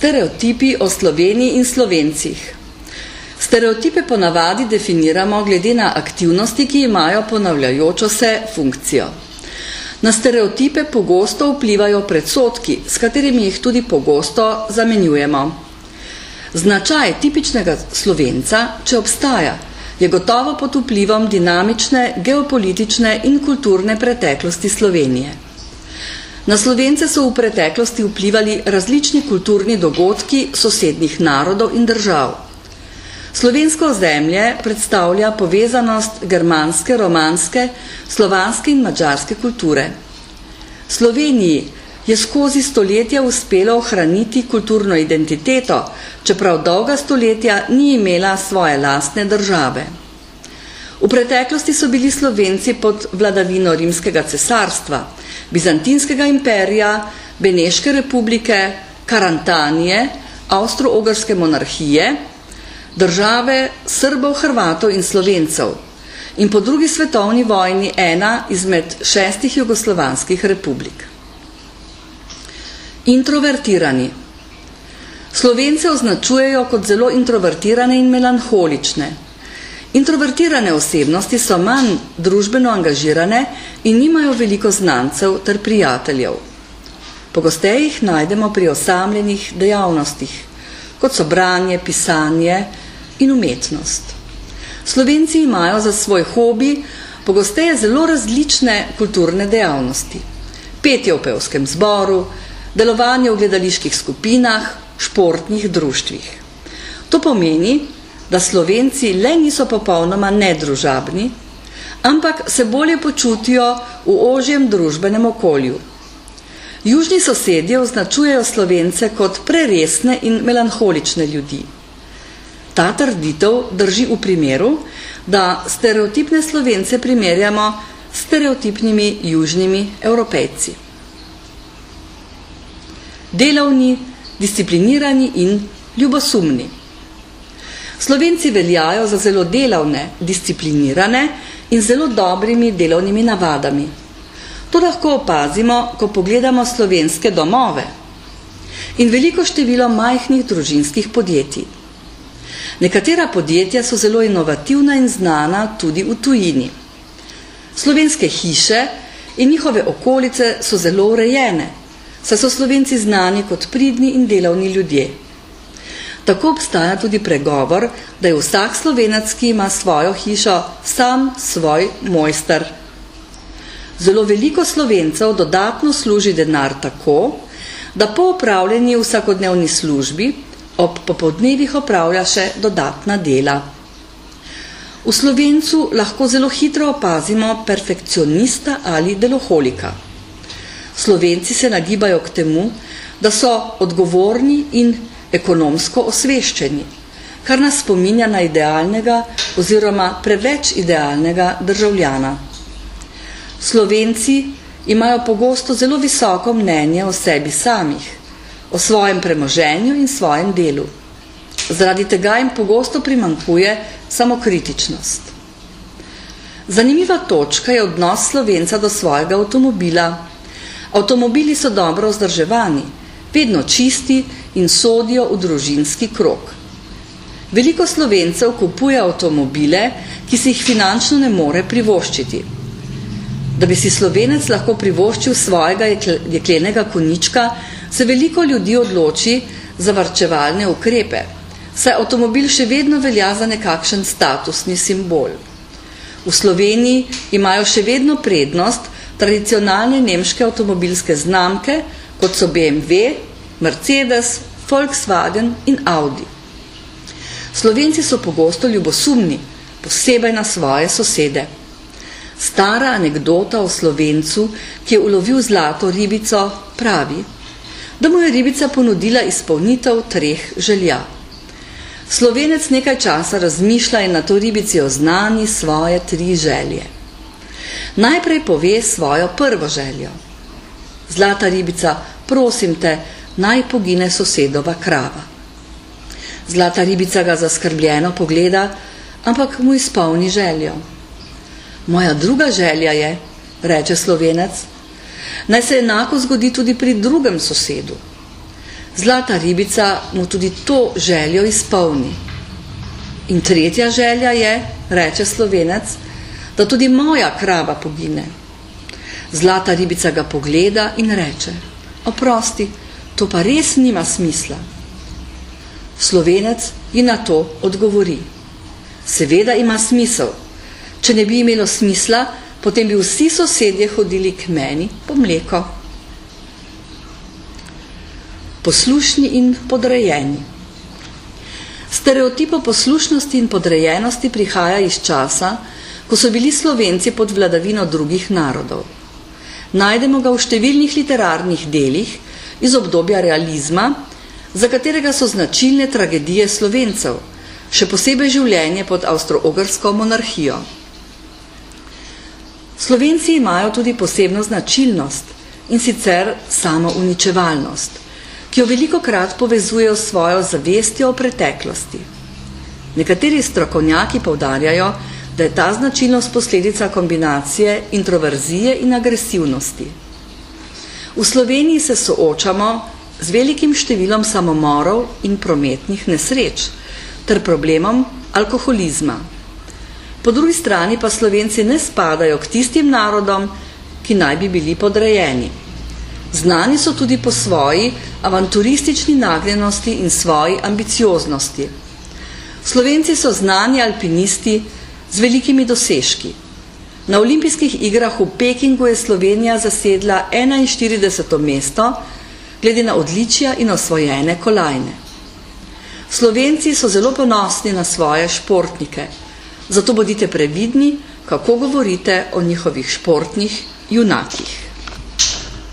Stereotipi o Sloveniji in Slovencih. Stereotipe ponavadi definiramo glede na aktivnosti, ki imajo ponavljajočo se funkcijo. Na stereotipe pogosto vplivajo predsodki, s katerimi jih tudi pogosto zamenjujemo. Značaj tipičnega Slovenca, če obstaja, je gotovo pod vplivom dinamične, geopolitične in kulturne preteklosti Slovenije. Na Slovence so v preteklosti vplivali različni kulturni dogodki sosednjih narodov in držav. Slovensko ozemlje predstavlja povezanost germanske, romanske, slovanske in madžarske kulture. Sloveniji je skozi stoletja uspelo ohraniti kulturno identiteto, čeprav dolga stoletja ni imela svoje lastne države. V preteklosti so bili Slovenci pod vladavino Rimskega cesarstva, Bizantinskega imperija, Beneške republike, Karantanije, Avstro-Ogrske monarhije, države Srbov, Hrvatov in Slovencev in po drugi svetovni vojni ena izmed 6 jugoslovanskih republik. Introvertirani. Slovence označujejo kot zelo introvertirane in melanholične. Introvertirane osebnosti so manj družbeno angažirane in nimajo veliko znancev ter prijateljev. Pogosteje jih najdemo pri osamljenih dejavnostih, kot so branje, pisanje in umetnost. Slovenci imajo za svoj hobi pogosteje zelo različne kulturne dejavnosti. Petje v pevskem zboru, delovanje v gledaliških skupinah, športnih društvih. To pomeni, da Slovenci le niso popolnoma nedružabni, ampak se bolje počutijo v ožjem družbenem okolju. Južni sosedje označujejo Slovence kot preresne in melanholične ljudi. Ta trditev drži v primeru, da stereotipne Slovence primerjamo s stereotipnimi južnimi Evropejci. Delavni, disciplinirani in ljubosumni. Slovenci veljajo za zelo delavne, disciplinirane in zelo dobrimi delovnimi navadami. To lahko opazimo, ko pogledamo slovenske domove in veliko število majhnih družinskih podjetij. Nekatera podjetja so zelo inovativna in znana tudi v tujini. Slovenske hiše in njihove okolice so zelo urejene, saj so Slovenci znani kot pridni in delavni ljudje. Tako obstaja tudi pregovor, da je vsak Slovenec, ki ima svojo hišo, sam svoj mojster. Zelo veliko Slovencev dodatno služi denar tako, da po opravljeni vsakodnevni službi ob popoldnevih opravlja še dodatna dela. V Slovencu lahko zelo hitro opazimo perfekcionista ali deloholika. Slovenci se nagibajo k temu, da so odgovorni in ekonomsko osveščeni, kar nas spominja na idealnega oziroma preveč idealnega državljana. Slovenci imajo pogosto zelo visoko mnenje o sebi samih, o svojem premoženju in svojem delu. Zaradi tega jim pogosto primanjkuje samokritičnost. Zanimiva točka je odnos Slovenca do svojega avtomobila. Avtomobili so dobro vzdrževani, vedno čisti in sodijo v družinski krog. Veliko Slovencev kupuje avtomobile, ki si jih finančno ne more privoščiti. Da bi si Slovenec lahko privoščil svojega jeklenega konjička, se veliko ljudi odloči za varčevalne ukrepe, saj avtomobil še vedno velja za nekakšen statusni simbol. V Sloveniji imajo še vedno prednost tradicionalne nemške avtomobilske znamke, kot so BMW, Mercedes, Volkswagen in Audi. Slovenci so pogosto ljubosumni, posebej na svoje sosede. Stara anekdota o Slovencu, ki je ulovil zlato ribico, pravi, da mu je ribica ponudila izpolnitev 3 želja. Slovenec nekaj časa razmišlja in na to ribici oznani svoje 3 želje. Najprej pove svojo prvo željo. Zlata ribica, prosim te, naj pogine sosedova krava. Zlata ribica ga zaskrbljeno pogleda, ampak mu izpolni željo. Moja druga želja je, reče Slovenec, naj se enako zgodi tudi pri drugem sosedu. Zlata ribica mu tudi to željo izpolni. In tretja želja je, reče Slovenec, da tudi moja krava pogine. Zlata ribica ga pogleda in reče: oprosti, to pa res nima smisla. Slovenec ji na to odgovori: seveda ima smisel. Če ne bi imelo smisla, potem bi vsi sosedje hodili k meni po mleko. Poslušni in podrejeni. Stereotip o poslušnosti in podrejenosti prihaja iz časa, ko so bili Slovenci pod vladavino drugih narodov. Najdemo ga v številnih literarnih delih iz obdobja realizma, za katerega so značilne tragedije Slovencev, še posebej življenje pod avstro-ogrsko monarhijo. Slovenci imajo tudi posebno značilnost, in sicer samouničevalnost, ki jo velikokrat povezujejo s svojo zavestjo o preteklosti. Nekateri strokovnjaki poudarjajo, da je ta značilnost posledica kombinacije introverzije in agresivnosti. V Sloveniji se soočamo z velikim številom samomorov in prometnih nesreč ter problemom alkoholizma. Po drugi strani pa Slovenci ne spadajo k tistim narodom, ki naj bi bili podrejeni. Znani so tudi po svoji avanturistični nagnjenosti in svoji ambicioznosti. Slovenci so znani alpinisti z velikimi dosežki. Na olimpijskih igrah v Pekingu je Slovenija zasedla 41. mesto, glede na odličja in osvojene kolajne. Slovenci so zelo ponosni na svoje športnike, zato bodite previdni, kako govorite o njihovih športnih junakih.